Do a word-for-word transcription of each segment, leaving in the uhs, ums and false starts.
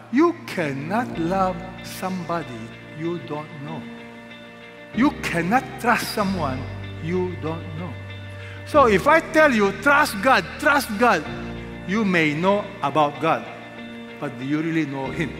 You cannot love somebody you don't know. You cannot trust someone you don't know. So if I tell you, trust God, trust God, you may know about God, but do you really know Him?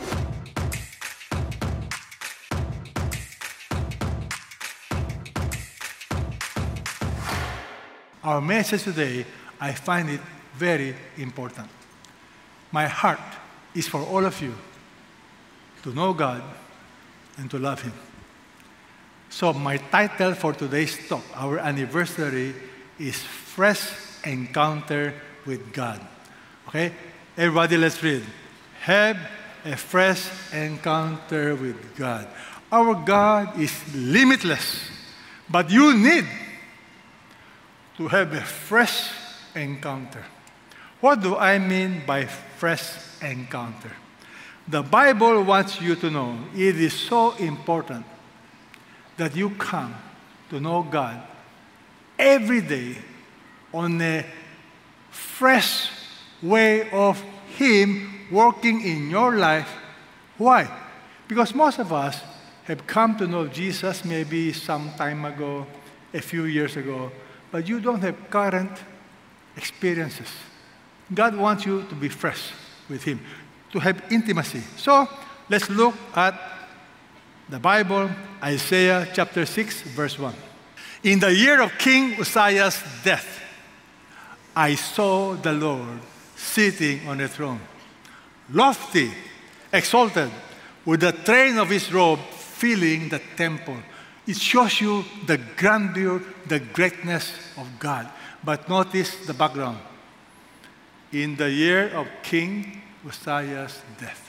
Our message today, I find it very important. My heart is for all of you to know God and to love Him. So my title for today's talk, our anniversary, is Fresh Encounter with God. Okay? Everybody, let's read. Have a fresh encounter with God. Our God is limitless, but you need to have a fresh encounter. What do I mean by fresh encounter? The Bible wants you to know it is so important that you come to know God every day on a fresh way of Him working in your life. Why? Because most of us have come to know Jesus maybe some time ago, a few years ago, but you don't have current experiences. God wants you to be fresh with Him, to have intimacy. So let's look at the Bible, Isaiah chapter six, verse one. In the year of King Uzziah's death, I saw the Lord sitting on a throne, lofty, exalted, with the train of His robe filling the temple. It shows you the grandeur, the greatness of God. But notice the background. In the year of King Uzziah's death,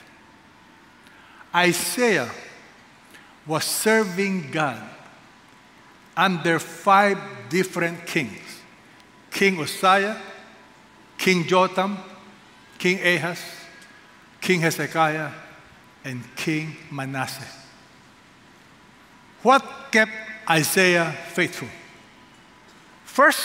Isaiah was serving God under five different kings. King Uzziah, King Jotham, King Ahaz, King Hezekiah, and King Manasseh. What kept Isaiah faithful? First,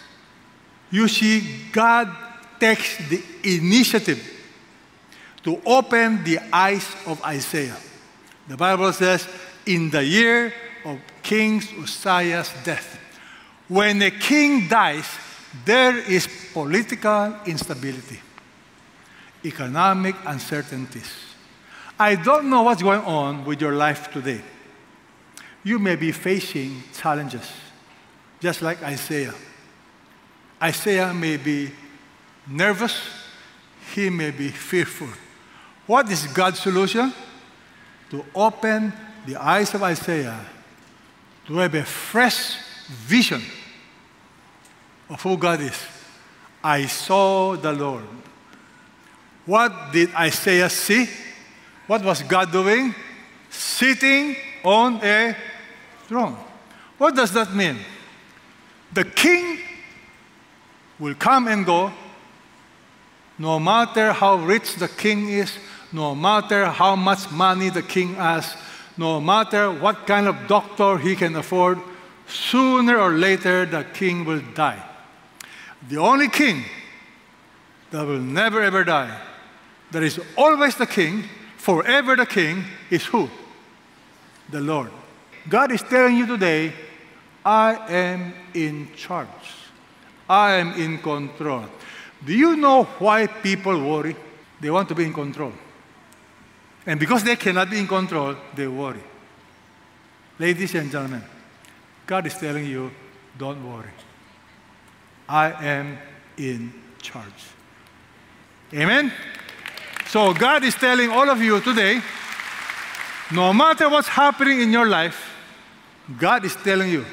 you see God takes the initiative to open the eyes of Isaiah. The Bible says, in the year of King Uzziah's death, when a king dies, there is political instability, economic uncertainties. I don't know what's going on with your life today. You may be facing challenges, just like Isaiah. Isaiah may be nervous. He may be fearful. What is God's solution? To open the eyes of Isaiah to have a fresh vision of who God is. I saw the Lord. What did Isaiah see? What was God doing? Sitting on a throne. What does that mean? The king will come and go, no matter how rich the king is, no matter how much money the king has, no matter what kind of doctor he can afford, sooner or later the king will die. The only king that will never ever die, that is always the king, forever the king, is who? The Lord. God is telling you today, I am in charge. I am in control. Do you know why people worry? They want to be in control. And because they cannot be in control, they worry. Ladies and gentlemen, God is telling you, don't worry. I am in charge. Amen? So God is telling all of you today, no matter what's happening in your life, God is telling you,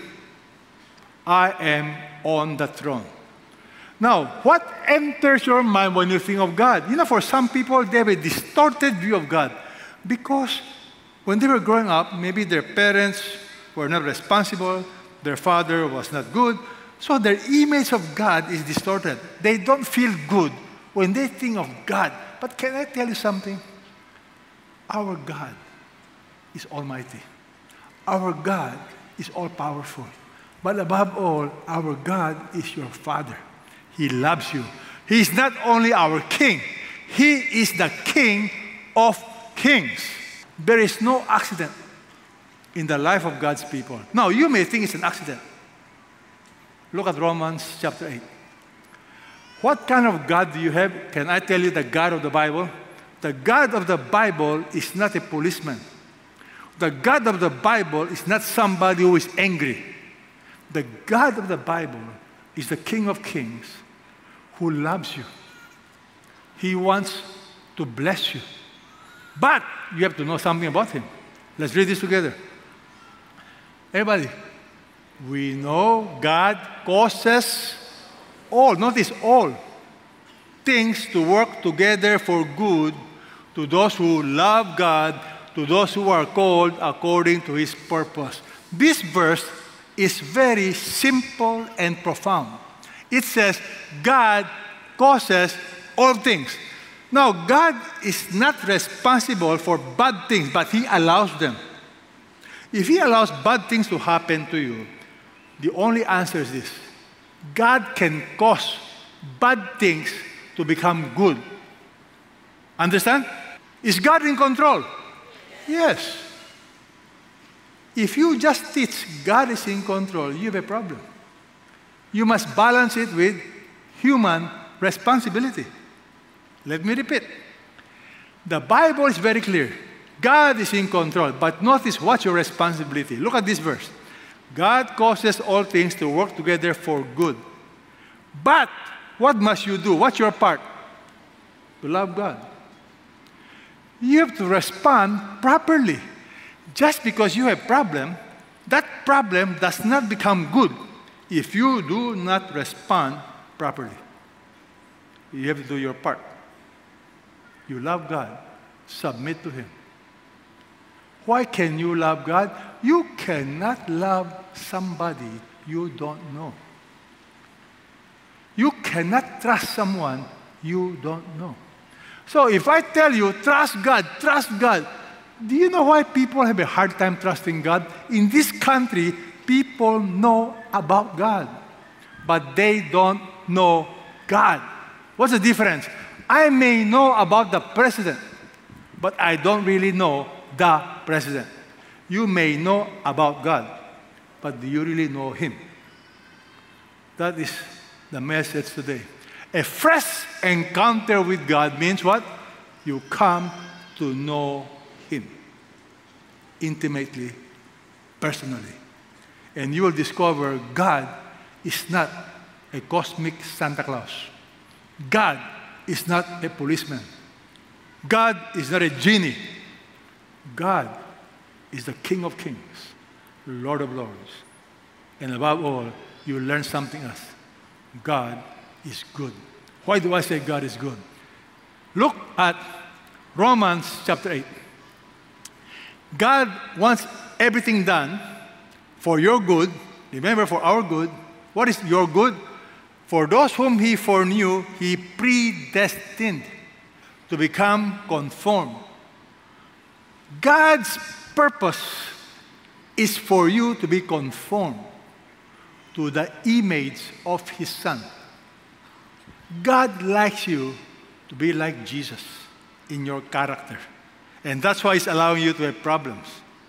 I am on the throne. Now, what enters your mind when you think of God? You know, for some people, they have a distorted view of God because when they were growing up, maybe their parents were not responsible, their father was not good, so their image of God is distorted. They don't feel good when they think of God. But can I tell you something? Our God is almighty. Our God is all-powerful. But above all, our God is your Father. He loves you. He is not only our King. He is the King of Kings. There is no accident in the life of God's people. Now, you may think it's an accident. Look at Romans chapter eight. What kind of God do you have? Can I tell you the God of the Bible? The God of the Bible is not a policeman. The God of the Bible is not somebody who is angry. The God of the Bible is the King of Kings who loves you. He wants to bless you. But you have to know something about Him. Let's read this together. Everybody, we know God causes all, notice all, things to work together for good to those who love God, to those who are called according to His purpose. This verse is very simple and profound. It says, God causes all things. Now, God is not responsible for bad things, but He allows them. If He allows bad things to happen to you, the only answer is this: God can cause bad things to become good. Understand? Is God in control? Yes. If you just teach God is in control, you have a problem. You must balance it with human responsibility. Let me repeat. The Bible is very clear. God is in control, but notice what's your responsibility. Look at this verse. God causes all things to work together for good. But what must you do? What's your part? To love God. You have to respond properly. Just because you have a problem, that problem does not become good if you do not respond properly. You have to do your part. You love God. Submit to Him. Why can you love God? You cannot love somebody you don't know. You cannot trust someone you don't know. So if I tell you, trust God, trust God, do you know why people have a hard time trusting God? In this country, people know about God, but they don't know God. What's the difference? I may know about the president, but I don't really know the president. You may know about God, but do you really know Him? That is the message today. A fresh encounter with God means what? You come to know Him intimately, personally. And you will discover God is not a cosmic Santa Claus. God is not a policeman. God is not a genie. God is the King of Kings, Lord of Lords. And above all, you learn something else. God is good. Why do I say God is good? Look at Romans chapter eight. God wants everything done for your good. Remember, for our good. What is your good? For those whom He foreknew, He predestined to become conformed. God's purpose is for you to be conformed to the image of His Son. God likes you to be like Jesus in your character. And that's why He's allowing you to have problems.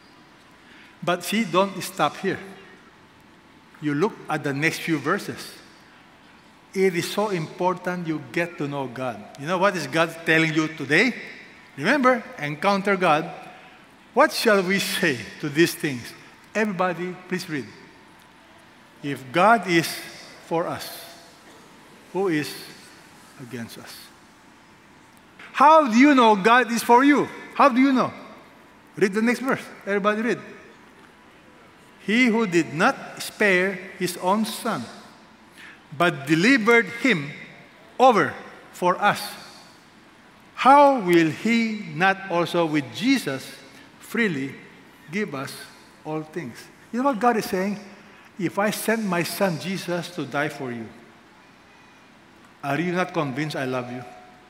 But see, don't stop here. You look at the next few verses. It is so important you get to know God. You know what is God telling you today? Remember, encounter God. What shall we say to these things? Everybody, please read. If God is for us, who is against us? How do you know God is for you? How do you know? Read the next verse. Everybody read. He who did not spare His own Son, but delivered Him over for us, how will He not also with Jesus freely give us all things? You know what God is saying? If I send my Son Jesus to die for you, are you not convinced I love you?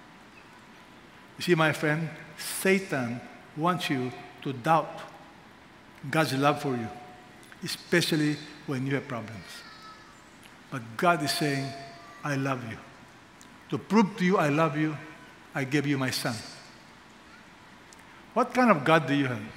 You see, my friend, Satan wants you to doubt God's love for you, especially when you have problems. But God is saying, I love you. To prove to you I love you, I gave you my Son. What kind of God do you have?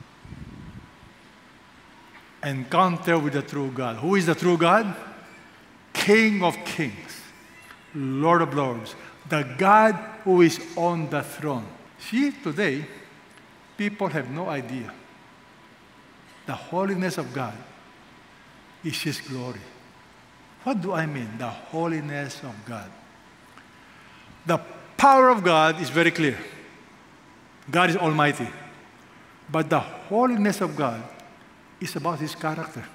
Encounter with the true God. Who is the true God? King of kings, Lord of lords, the God who is on the throne. See, today, people have no idea. The holiness of God is His glory. What do I mean? The holiness of God. The power of God is very clear. God is almighty. But the holiness of God is about His character.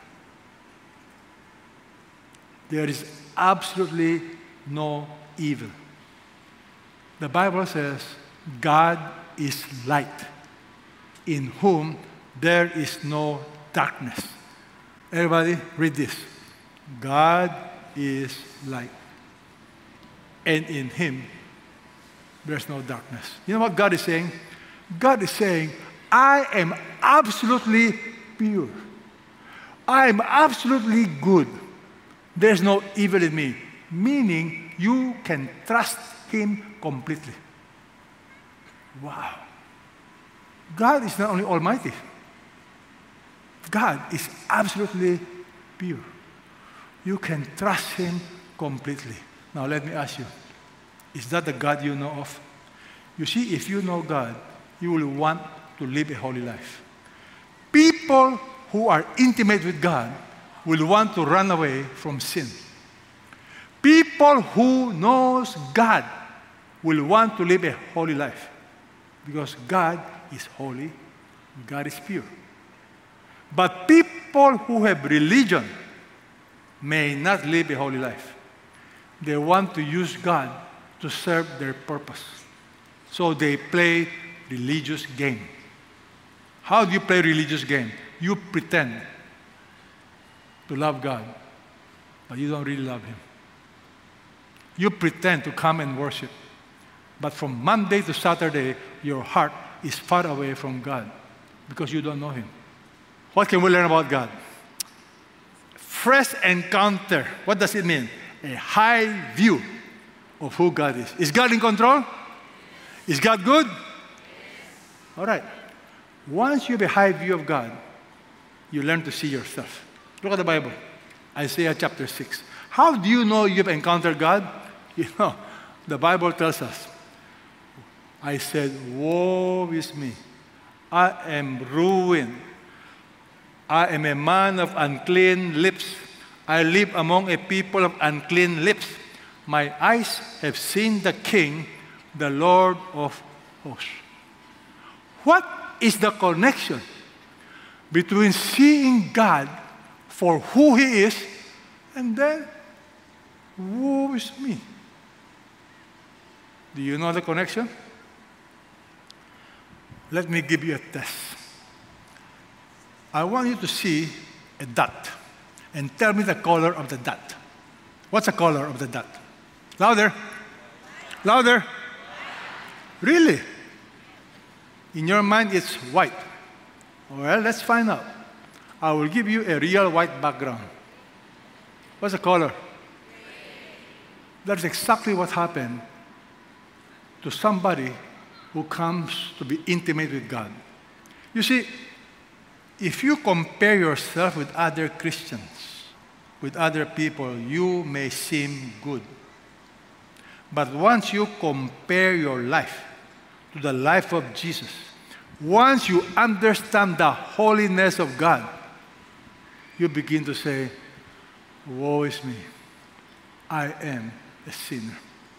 There is absolutely no evil. The Bible says, God is light, in whom there is no darkness. Everybody, read this. God is light, and in Him there's no darkness. You know what God is saying? God is saying, I am absolutely pure. I am absolutely good. There's no evil in me. Meaning, you can trust Him completely. Wow. God is not only almighty. God is absolutely pure. You can trust Him completely. Now let me ask you, is that the God you know of? You see, if you know God, you will want to live a holy life. People who are intimate with God will want to run away from sin. People who knows God will want to live a holy life because God is holy, God is pure. But people who have religion may not live a holy life. They want to use God to serve their purpose. So they play religious game. How do you play religious game? You pretend to love God, but you don't really love Him. You pretend to come and worship, but from Monday to Saturday, your heart is far away from God because you don't know Him. What can we learn about God? Fresh encounter. What does it mean? A high view of who God is. Is God in control? Is God good? All right. Once you have a high view of God, you learn to see yourself. Look at the Bible. Isaiah chapter six. How do you know you've encountered God? You know, the Bible tells us, I said, woe is me. I am ruined. I am a man of unclean lips. I live among a people of unclean lips. My eyes have seen the King, the Lord of hosts. What is the connection between seeing God for who He is and then, woe is me? Do you know the connection? Let me give you a test. I want you to see a dot and tell me the color of the dot. What's the color of the dot? Louder. Louder. Really? In your mind, it's white. Well, let's find out. I will give you a real white background. What's the color? That's exactly what happened to somebody who comes to be intimate with God. You see, if you compare yourself with other Christians, with other people, you may seem good. But once you compare your life to the life of Jesus, once you understand the holiness of God, you begin to say, woe is me. I am a sinner.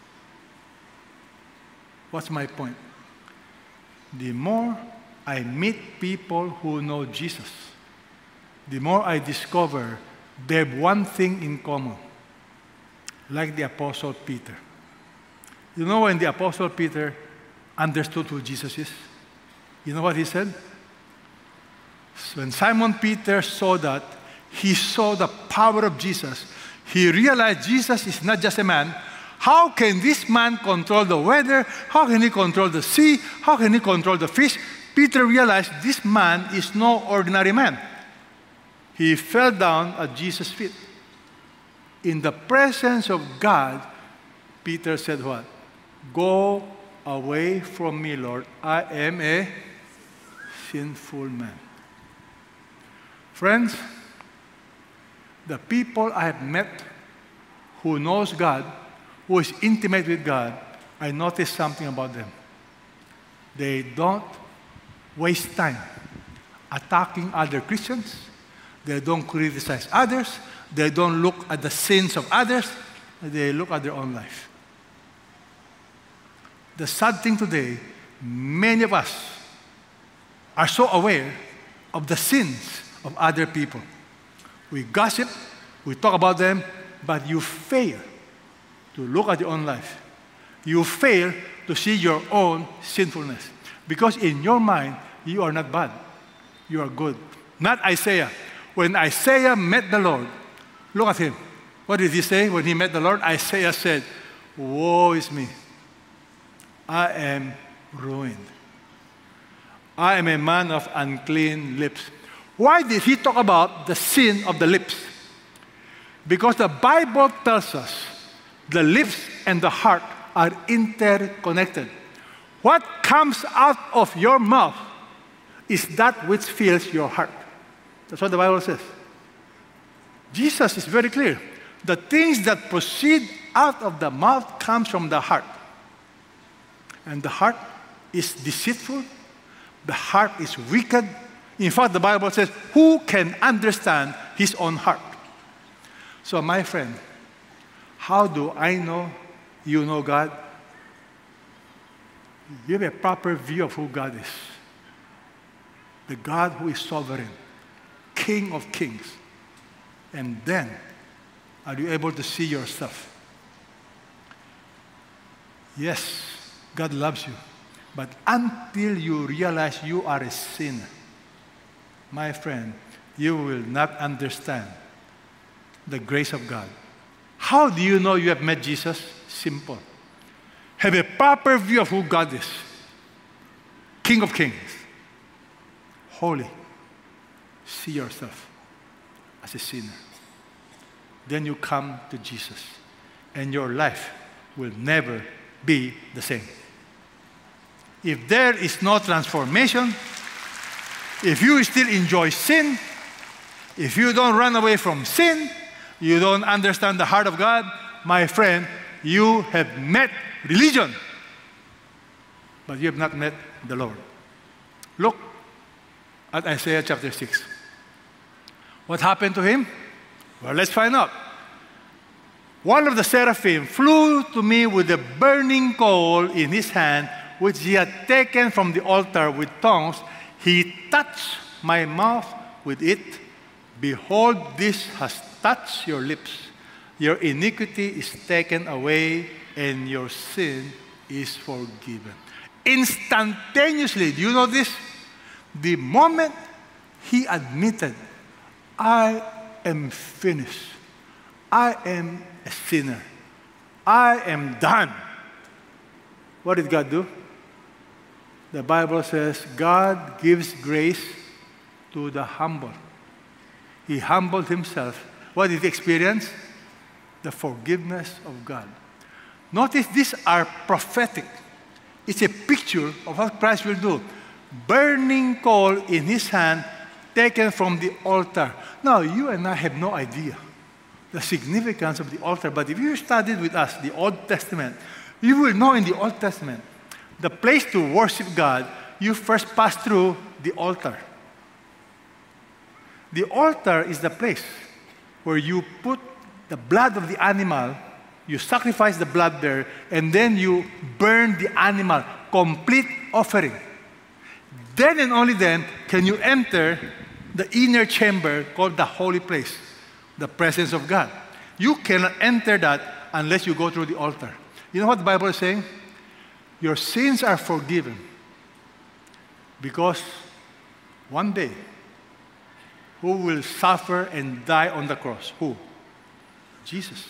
What's my point? The more I meet people who know Jesus, the more I discover they have one thing in common, like the Apostle Peter. You know when the Apostle Peter understood who Jesus is? You know what he said? When Simon Peter saw that, he saw the power of Jesus. He realized Jesus is not just a man. How can this man control the weather? How can he control the sea? How can he control the fish? Peter realized this man is no ordinary man. He fell down at Jesus' feet. In the presence of God, Peter said what? Go away from me, Lord. I am a sinful man. Friends, the people I have met who knows God, who is intimate with God, I noticed something about them. They don't waste time attacking other Christians. They don't criticize others. They don't look at the sins of others. They look at their own life. The sad thing today, many of us are so aware of the sins of other people. We gossip, we talk about them, but you fail to look at your own life. You fail to see your own sinfulness. Because in your mind, you are not bad. You are good. Not Isaiah. When Isaiah met the Lord, look at him. What did he say when he met the Lord? Isaiah said, "Woe is me. I am ruined. I am a man of unclean lips." Why did he talk about the sin of the lips? Because the Bible tells us the lips and the heart are interconnected. What comes out of your mouth is that which fills your heart. That's what the Bible says. Jesus is very clear. The things that proceed out of the mouth comes from the heart. And the heart is deceitful. The heart is wicked. In fact, the Bible says, who can understand his own heart? So, my friend, how do I know you know God? You have a proper view of who God is. The God who is sovereign, King of kings. And then, are you able to see yourself? Yes, God loves you. But until you realize you are a sinner, my friend, you will not understand the grace of God. How do you know you have met Jesus? Simple. Have a proper view of who God is. King of kings. Holy. See yourself as a sinner. Then you come to Jesus, and your life will never be the same. If there is no transformation, if you still enjoy sin, if you don't run away from sin, you don't understand the heart of God, my friend, you have met religion, but you have not met the Lord. Look at Isaiah chapter six. What happened to him? Well, let's find out. One of the seraphim flew to me with a burning coal in his hand, which he had taken from the altar with tongs. He touched my mouth with it. Behold, this has touched your lips. Your iniquity is taken away, and your sin is forgiven. Instantaneously, do you know this? The moment he admitted, I am finished. I am a sinner. I am done. What did God do? The Bible says God gives grace to the humble. He humbled himself. What did he experience? The forgiveness of God. Notice these are prophetic. It's a picture of what Christ will do. Burning coal in his hand, taken from the altar. Now, you and I have no idea the significance of the altar, but if you studied with us the Old Testament, you will know in the Old Testament, the place to worship God, you first pass through the altar. The altar is the place where you put the blood of the animal, you sacrifice the blood there, and then you burn the animal, complete offering. Then and only then can you enter the inner chamber called the holy place, the presence of God. You cannot enter that unless you go through the altar. You know what the Bible is saying? Your sins are forgiven because one day, who will suffer and die on the cross? Who? Jesus.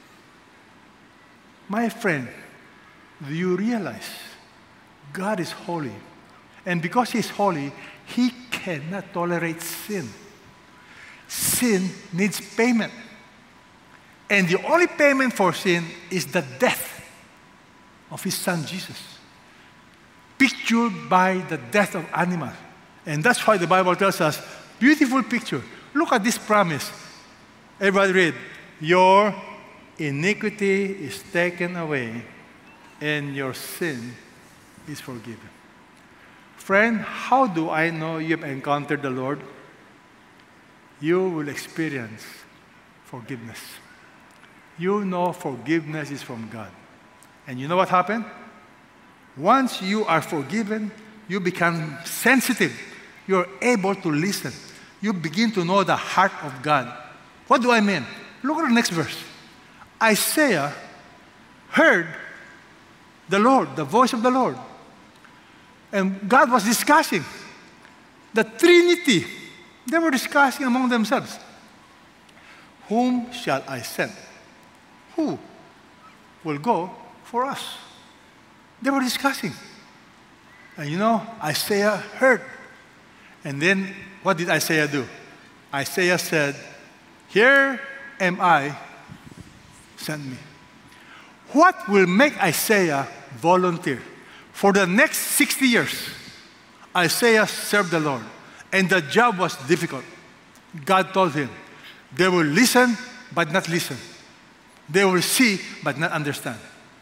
My friend, do you realize God is holy? And because He is holy, He cannot tolerate sin. Sin needs payment. And the only payment for sin is the death of His Son Jesus, pictured by the death of animals. And that's why the Bible tells us, beautiful picture. Look at this promise. Everybody read, your iniquity is taken away and your sin is forgiven. Friend, how do I know you have encountered the Lord? You will experience forgiveness. You know forgiveness is from God. And you know what happened? Once you are forgiven, you become sensitive. You're able to listen. You begin to know the heart of God. What do I mean? Look at the next verse. Isaiah heard the Lord, the voice of the Lord. And God was discussing the Trinity. They were discussing among themselves. Whom shall I send? Who will go for us? They were discussing. And you know, Isaiah heard. And then what did Isaiah do? Isaiah said, here am I, send me. What will make Isaiah volunteer? For the next sixty years, Isaiah served the Lord. And the job was difficult. God told him, they will listen, but not listen. They will see, but not understand.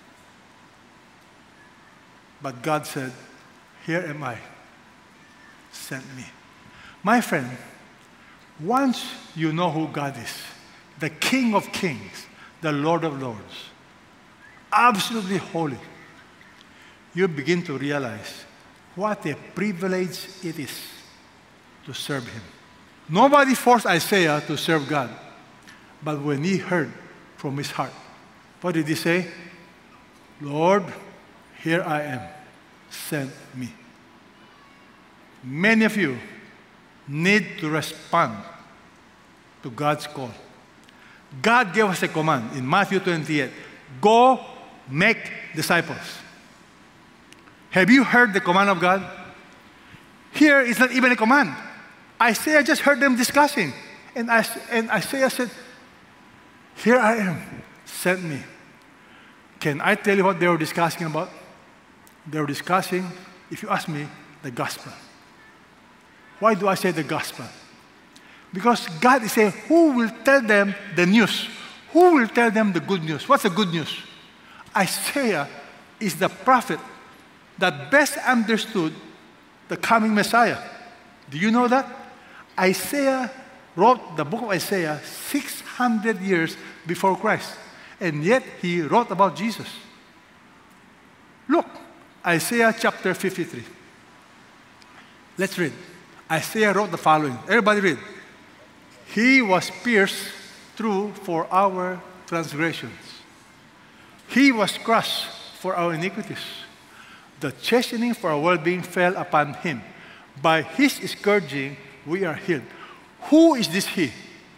But God said, here am I, send me. My friend, once you know who God is, the King of Kings, the Lord of Lords, absolutely holy, you begin to realize what a privilege it is to serve Him. Nobody forced Isaiah to serve God. But when he heard from his heart, what did he say? Lord, here I am, send me. Many of you need to respond to God's call. God gave us a command in Matthew twenty-eight, go make disciples. Have you heard the command of God? Here it's not even a command. Isaiah just heard them discussing. And, I, and Isaiah said, here I am, send me. Can I tell you what they were discussing about? They were discussing, if you ask me, the gospel. Why do I say the gospel? Because God is saying, who will tell them the news? Who will tell them the good news? What's the good news? Isaiah is the prophet that best understood the coming Messiah. Do you know that? Isaiah wrote the book of Isaiah six hundred years before Christ. And yet he wrote about Jesus. Look, Isaiah chapter fifty-three. Let's read. Isaiah wrote the following. Everybody read. He was pierced through for our transgressions. He was crushed for our iniquities. The chastening for our well-being fell upon him. By his scourging, we are healed. Who is this he?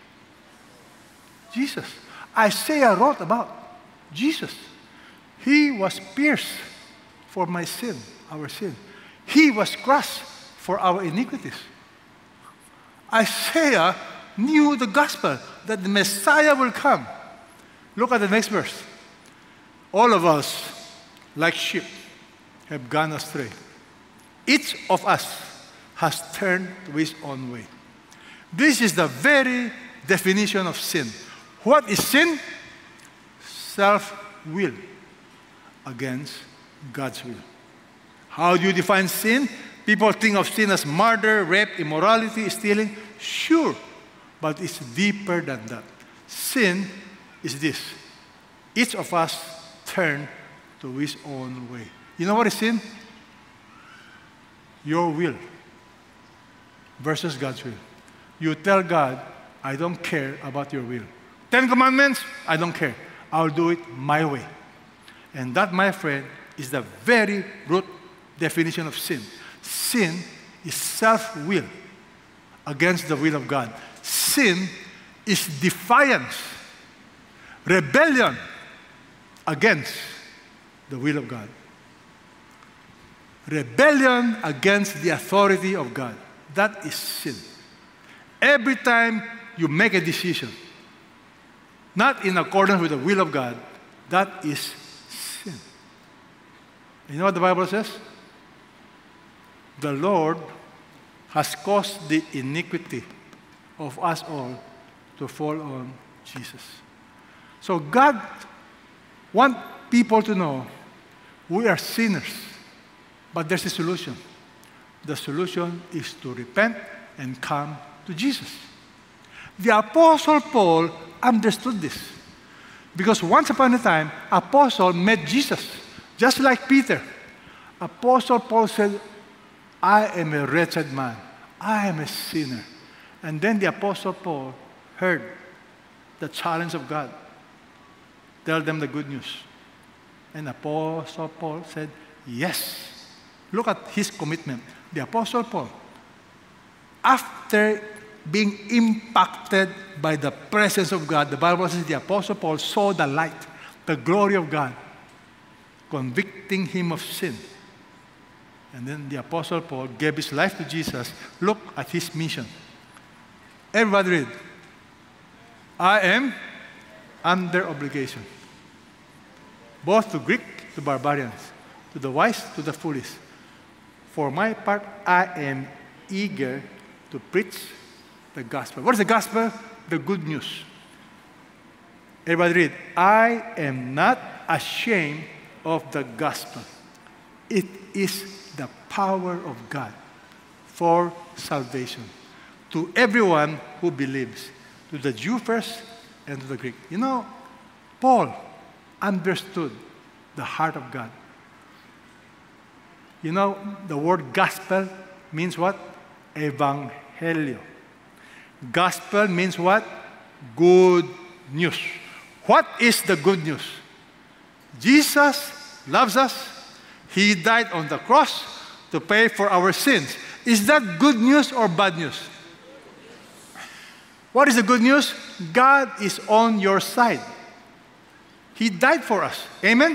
Jesus. Isaiah wrote about Jesus. He was pierced for my sin, our sin. He was crushed for our iniquities. Isaiah knew the gospel, that the Messiah will come. Look at the next verse. All of us, like sheep, have gone astray. Each of us has turned to his own way. This is the very definition of sin. What is sin? Self-will against God's will. How do you define sin? People think of sin as murder, rape, immorality, stealing. Sure, but it's deeper than that. Sin is this. Each of us turn to his own way. You know what is sin? Your will versus God's will. You tell God, I don't care about your will. Ten Commandments, I don't care. I'll do it my way. And that, my friend, is the very root definition of sin. Sin is self-will against the will of God. Sin is defiance, rebellion against the will of God. Rebellion against the authority of God. That is sin. Every time you make a decision, not in accordance with the will of God, that is sin. You know what the Bible says? The Lord has caused the iniquity of us all to fall on Jesus. So God wants people to know we are sinners, but there's a solution. The solution is to repent and come to Jesus. The Apostle Paul understood this because once upon a time, Apostle met Jesus, just like Peter. Apostle Paul said, I am a wretched man. I am a sinner. And then the Apostle Paul heard the challenge of God. Tell them the good news. And Apostle Paul said, yes. Look at his commitment. The Apostle Paul, after being impacted by the presence of God, the Bible says the Apostle Paul saw the light, the glory of God, convicting him of sin. And then the Apostle Paul gave his life to Jesus. Look at his mission. Everybody read. I am under obligation, both to Greek, to barbarians, to the wise, to the foolish. For my part, I am eager to preach the gospel. What is the gospel? The good news. Everybody read. I am not ashamed of the gospel. It is the power of God for salvation to everyone who believes, to the Jew first and to the Greek. You know, Paul understood the heart of God. You know, the word gospel means what? Evangelio. Gospel means what? Good news. What is the good news? Jesus loves us. He died on the cross to pay for our sins. Is that good news or bad news? What is the good news? God is on your side. He died for us. Amen?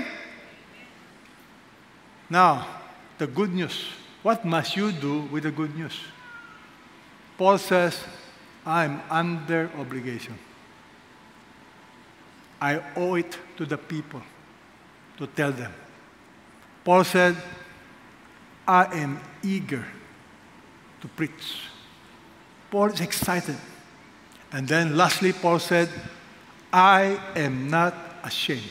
Now, the good news. What must you do with the good news? Paul says, I'm under obligation. I owe it to the people to tell them. Paul said, I am eager to preach. Paul is excited. And then lastly, Paul said, I am not ashamed.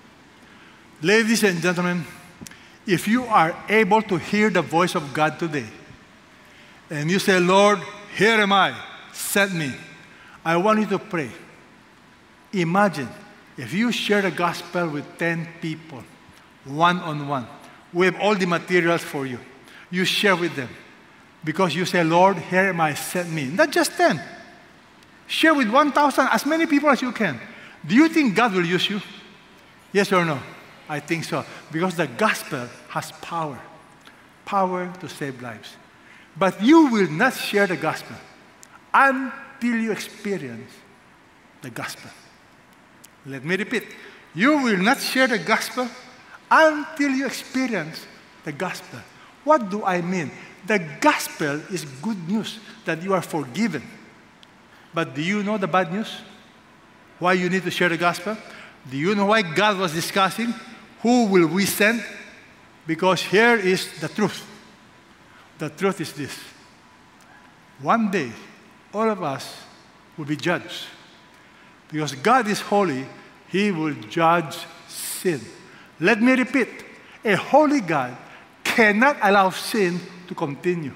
Ladies and gentlemen, if you are able to hear the voice of God today, and you say, Lord, here am I, send me, I want you to pray. Imagine if you share the gospel with ten people, one-on-one. We have all the materials for you. You share with them. Because you say, Lord, here am I, send me. Not just ten. Share with one thousand, as many people as you can. Do you think God will use you? Yes or no? I think so. Because the gospel has power. Power to save lives. But you will not share the gospel until you experience the gospel. Let me repeat. You will not share the gospel until you experience the gospel. What do I mean? The gospel is good news that you are forgiven. But do you know the bad news? Why you need to share the gospel? Do you know why God was discussing who will we send? Because here is the truth. The truth is this. One day, all of us will be judged. Because God is holy, He will judge sin. Let me repeat. A holy God cannot allow sin to continue.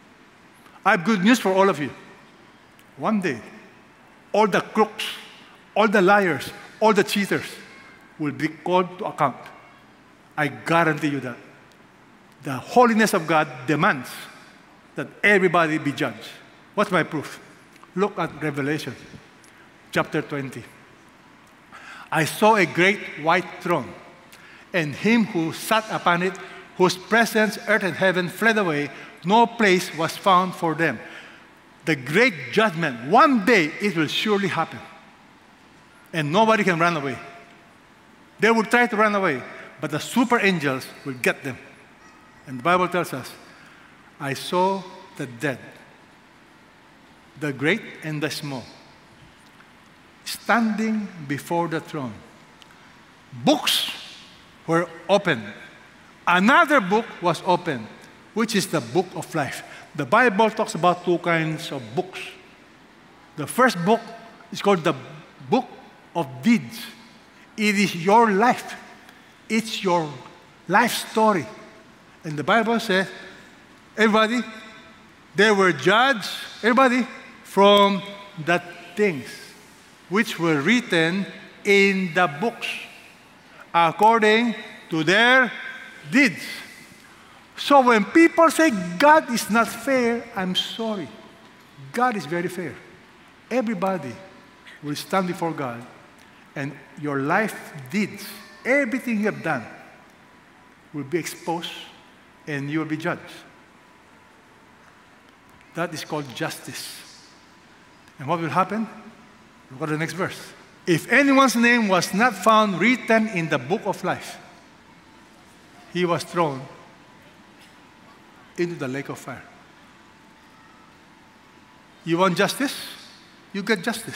I have good news for all of you. One day, all the crooks, all the liars, all the cheaters will be called to account. I guarantee you that. The holiness of God demands that everybody be judged. What's my proof? Look at Revelation chapter twenty. I saw a great white throne, and him who sat upon it, whose presence earth and heaven fled away, no place was found for them. The great judgment, one day it will surely happen. And nobody can run away. They will try to run away, but the super angels will get them. And the Bible tells us, I saw the dead, the great and the small, standing before the throne. Books were opened. Another book was opened, which is the book of life. The Bible talks about two kinds of books. The first book is called the book of deeds. It is your life. It's your life story. And the Bible says, everybody, they were judged, everybody, from the things which were written in the books, according to their deeds. So when people say God is not fair, I'm sorry. God is very fair. Everybody will stand before God, and your life deeds, everything you have done, will be exposed, and you will be judged. That is called justice. And what will happen? Look at the next verse. If anyone's name was not found written in the book of life, he was thrown into the lake of fire. You want justice? You get justice.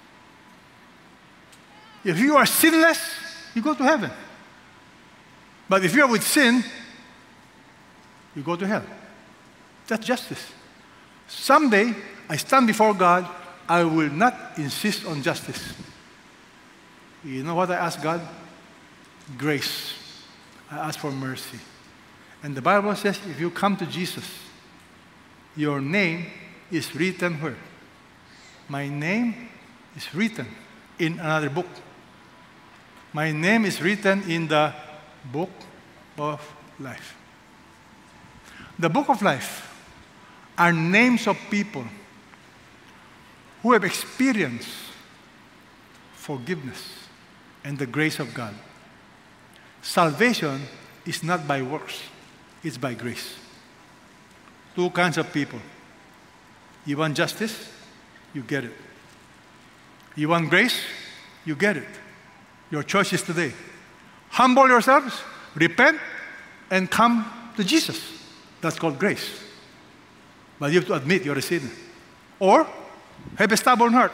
If you are sinless, you go to heaven. But if you are with sin, you go to hell. That's justice. Someday, I stand before God, I will not insist on justice. You know what I ask God? Grace. I ask for mercy. And the Bible says, if you come to Jesus, your name is written where? My name is written in another book. My name is written in the book of life. The book of life are names of people who have experienced forgiveness and the grace of God. Salvation is not by works, it's by grace. Two kinds of people. You want justice? You get it. You want grace? You get it. Your choice is today. Humble yourselves, repent, and come to Jesus. That's called grace. But you have to admit you're a sinner. Or have a stubborn heart.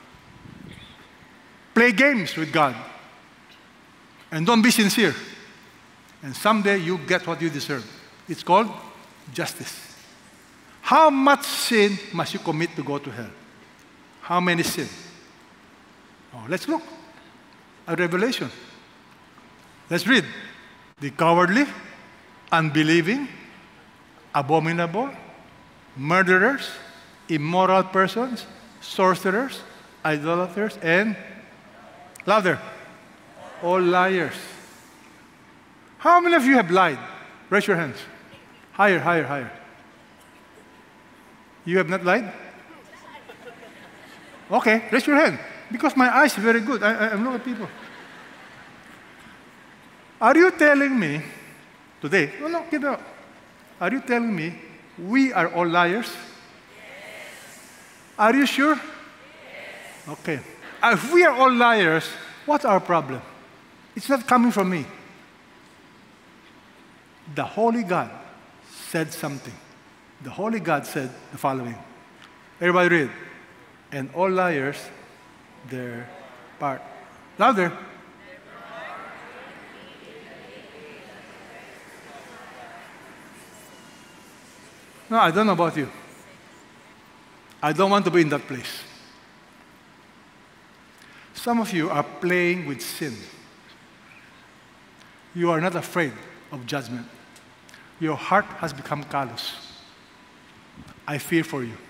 Play games with God. And don't be sincere. And someday you get what you deserve. It's called justice. How much sin must you commit to go to hell? How many sin? Oh, let's look at Revelation. Let's read. The cowardly, unbelieving, abominable, murderers, immoral persons, sorcerers, idolaters, and louder, all liars. How many of you have lied? Raise your hands. Higher, higher, higher. You have not lied? Okay, raise your hand. Because my eyes are very good. I, I, I'm looking at people. Are you telling me today? No, no, give it up. Are you telling me we are all liars? Yes. Are you sure? Yes. Okay. If we are all liars, what's our problem? It's not coming from me. The Holy God said something. The Holy God said the following. Everybody read. And all liars, their part. Louder. No, I don't know about you. I don't want to be in that place. Some of you are playing with sin. You are not afraid of judgment. Your heart has become callous. I fear for you.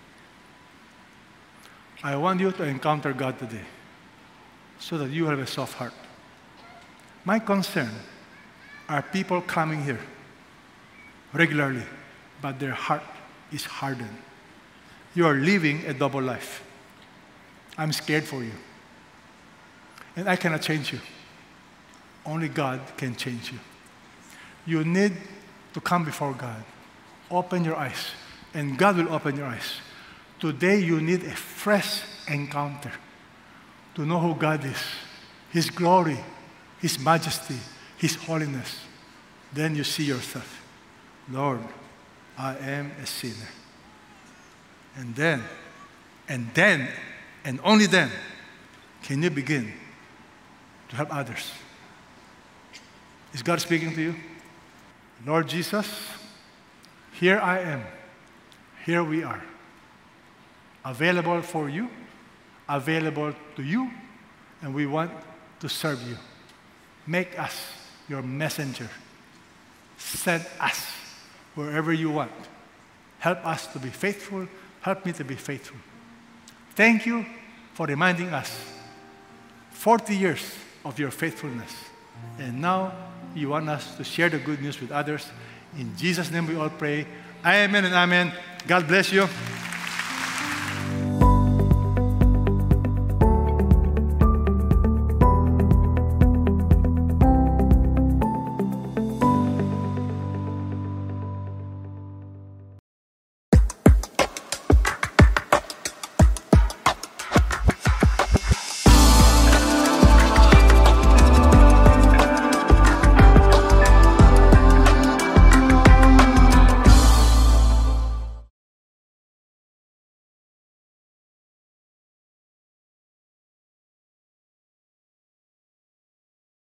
I want you to encounter God today so that you have a soft heart. My concern are people coming here regularly, but their heart is hardened. You are living a double life. I'm scared for you. And I cannot change you. Only God can change you. You need to come before God. Open your eyes, and God will open your eyes. Today you need a fresh encounter to know who God is, His glory, His majesty, His holiness. Then you see yourself. Lord, I am a sinner. And then, and then, and only then, can you begin to help others. Is God speaking to you? Lord Jesus, Here I am. Here we are. Available for you, available to you, and we want to serve you. Make us your messenger. Send us wherever you want. Help us to be faithful. Help me to be faithful. Thank you for reminding us forty years of your faithfulness. And now you want us to share the good news with others. In Jesus' name we all pray. Amen and amen. God bless you.